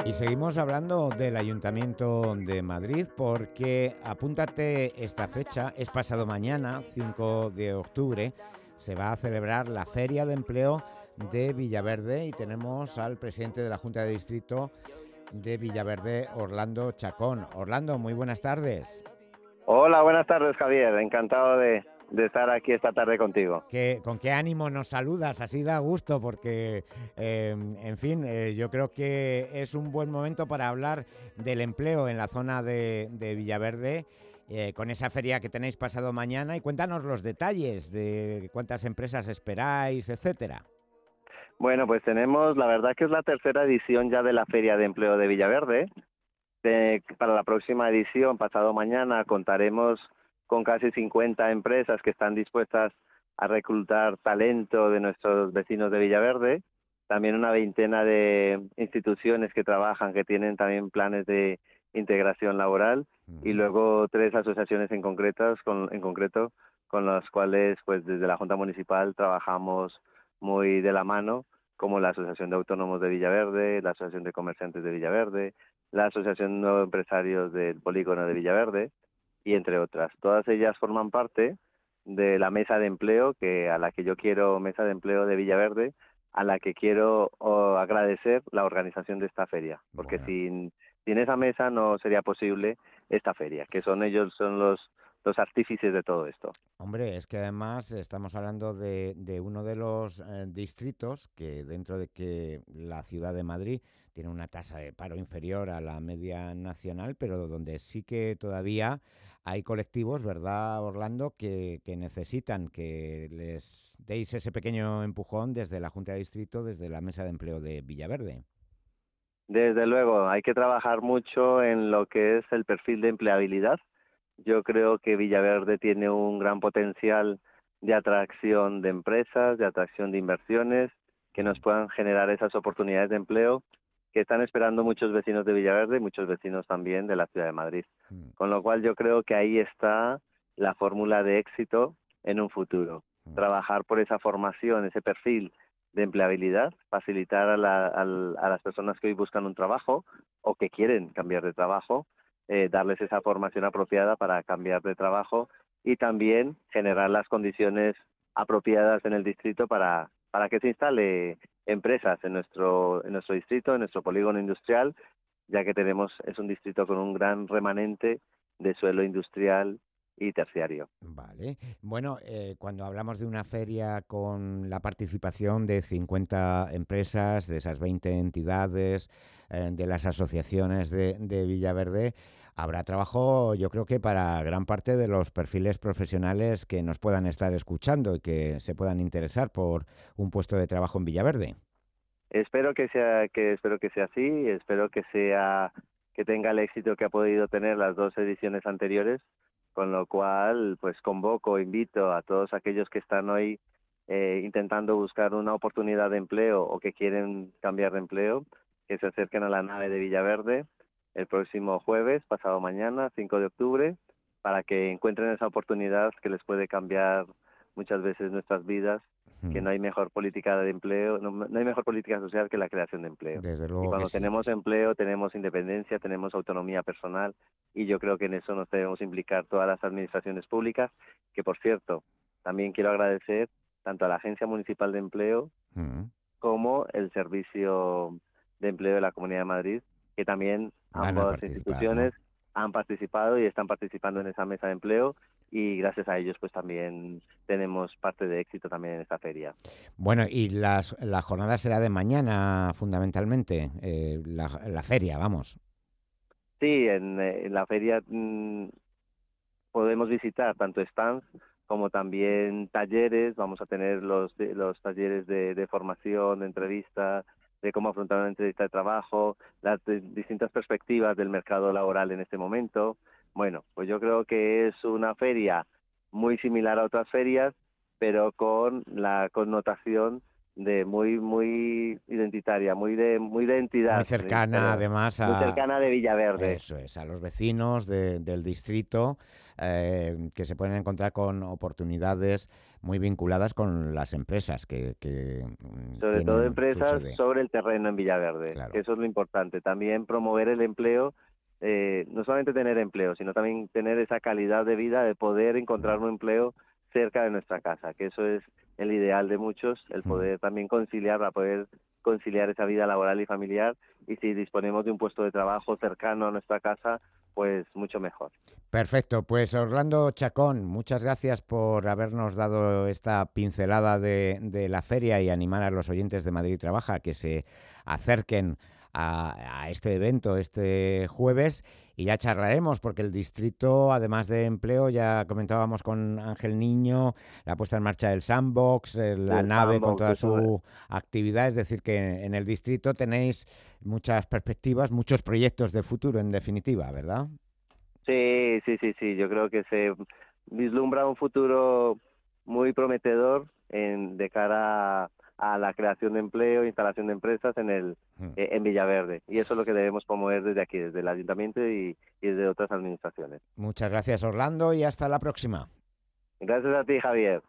Y seguimos hablando del Ayuntamiento de Madrid porque apúntate esta fecha, es pasado mañana, 5 de octubre, se va a celebrar la Feria de Empleo de Villaverde y tenemos al presidente de la Junta de Distrito de Villaverde, Orlando Chacón. Orlando, muy buenas tardes. Hola, buenas tardes, Javier. Encantado de estar aquí esta tarde contigo. ¿Con qué ánimo nos saludas? Así da gusto porque, en fin, yo creo que es un buen momento para hablar del empleo en la zona de Villaverde, con esa feria que tenéis pasado mañana, y cuéntanos los detalles de cuántas empresas esperáis, etcétera. Bueno, pues tenemos, la verdad que es la tercera edición ya de la Feria de Empleo de Villaverde. Para la próxima edición, pasado mañana, contaremos con casi 50 empresas que están dispuestas a reclutar talento de nuestros vecinos de Villaverde. También una veintena de instituciones que trabajan, que tienen también planes de integración laboral. Y luego 3 asociaciones en concreto, con las cuales pues desde la Junta Municipal trabajamos muy de la mano, como la Asociación de Autónomos de Villaverde, la Asociación de Comerciantes de Villaverde, la Asociación de Empresarios del Polígono de Villaverde, y entre otras. Todas ellas forman parte de la mesa de empleo, a la que yo quiero, mesa de empleo de Villaverde, a la que quiero agradecer la organización de esta feria, porque Bueno, sin esa mesa no sería posible esta feria, que son los artífices de todo esto. hombre, es que además estamos hablando de uno de los distritos que, dentro de que la ciudad de Madrid tiene una tasa de paro inferior a la media nacional, pero donde sí que todavía hay colectivos, ¿verdad, Orlando?, que necesitan que les deis ese pequeño empujón desde la Junta de Distrito, desde la Mesa de Empleo de Villaverde. Desde luego, hay que trabajar mucho en lo que es el perfil de empleabilidad. Yo creo que Villaverde tiene un gran potencial de atracción de empresas, de atracción de inversiones, que nos Mm, puedan generar esas oportunidades de empleo que están esperando muchos vecinos de Villaverde y muchos vecinos también de la ciudad de Madrid. mm, Con lo cual yo creo que ahí está la fórmula de éxito en un futuro. mm. Trabajar por esa formación, ese perfil de empleabilidad, facilitar a las personas que hoy buscan un trabajo o que quieren cambiar de trabajo, darles esa formación apropiada para cambiar de trabajo, y también generar las condiciones apropiadas en el distrito para que se instale empresas en nuestro distrito, en nuestro polígono industrial, ya que es un distrito con un gran remanente de suelo industrial y terciario. Vale. Bueno, cuando hablamos de una feria con la participación de 50 empresas, de esas 20 entidades, de las asociaciones de Villaverde, habrá trabajo, yo creo que para gran parte de los perfiles profesionales que nos puedan estar escuchando y que se puedan interesar por un puesto de trabajo en Villaverde. Espero que sea así, espero que tenga el éxito que ha podido tener las 2 ediciones anteriores, con lo cual pues invito a todos aquellos que están hoy intentando buscar una oportunidad de empleo o que quieren cambiar de empleo, que se acerquen a la nave de Villaverde el próximo jueves, pasado mañana, 5 de octubre, para que encuentren esa oportunidad que les puede cambiar muchas veces nuestras vidas, que Mm, no hay mejor política de empleo, no hay mejor política social que la creación de empleo. desde Y luego que cuando sí. tenemos empleo, tenemos independencia, tenemos autonomía personal, y yo creo que en eso nos debemos implicar todas las administraciones públicas, que por cierto, también quiero agradecer tanto a la Agencia Municipal de Empleo Mm, como el Servicio de Empleo de la Comunidad de Madrid, que también van a ambas participar, ¿no? instituciones han participado y están participando en esa mesa de empleo, y gracias a ellos pues también tenemos parte de éxito también en esta feria. Bueno, y la jornada será de mañana, fundamentalmente, la feria, vamos. Sí, en la feria podemos visitar tanto stands como también talleres. Vamos a tener los talleres de formación, de entrevista, de cómo afrontar una entrevista de trabajo, distintas perspectivas del mercado laboral en este momento. Bueno, pues yo creo que es una feria muy similar a otras ferias, pero con la connotación muy identitaria, muy de Muy entidad, cercana, además, muy cercana de Villaverde. eso es, a los vecinos del distrito, que se pueden encontrar con oportunidades muy vinculadas con las empresas que Sobre todo tienen su empresas sede. sobre el terreno en Villaverde, que Claro. eso es lo importante. También promover el empleo, no solamente tener empleo, sino también tener esa calidad de vida de poder encontrar un empleo cerca de nuestra casa, que eso es el ideal de muchos, el Mm. poder también conciliar, para poder conciliar esa vida laboral y familiar, y si disponemos de un puesto de trabajo cercano a nuestra casa, pues mucho mejor. Perfecto, pues Orlando Chacón, muchas gracias por habernos dado esta pincelada de la feria y animar a los oyentes de Madrid Trabaja a que se acerquen a este evento este jueves y ya charlaremos porque el distrito, además de empleo, ya comentábamos con Ángel Niño, la puesta en marcha del sandbox, la El nave con sandbox, toda eso. su actividad, es decir, que en el distrito tenéis muchas perspectivas, muchos proyectos de futuro en definitiva, ¿verdad? Sí, sí, sí, sí. Yo creo que se vislumbra un futuro muy prometedor de cara a la creación de empleo, instalación de empresas Mm. en Villaverde. Y eso es lo que debemos promover desde aquí, desde el ayuntamiento y desde otras administraciones. Muchas gracias, Orlando, y hasta la próxima. Gracias a ti, Javier.